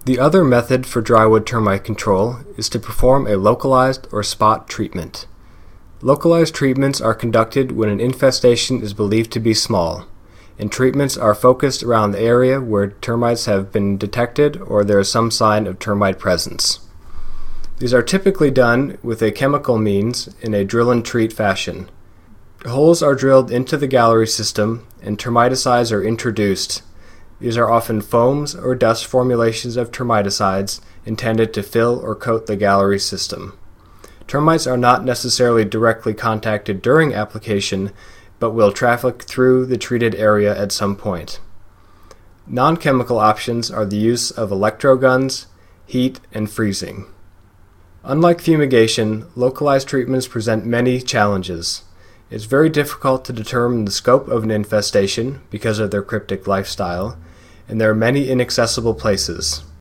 The other method for drywood termite control is to perform a localized or spot treatment. Localized treatments are conducted when an infestation is believed to be small, and treatments are focused around the area where termites have been detected or there is some sign of termite presence. These are typically done with a chemical means in a drill and treat fashion. Holes are drilled into the gallery system and termiticides are introduced. These are often foams or dust formulations of termiticides intended to fill or coat the gallery system. Termites are not necessarily directly contacted during application, but will traffic through the treated area at some point. Non-chemical options are the use of electroguns, heat, and freezing. Unlike fumigation, localized treatments present many challenges. It's very difficult to determine the scope of an infestation because of their cryptic lifestyle, and there are many inaccessible places.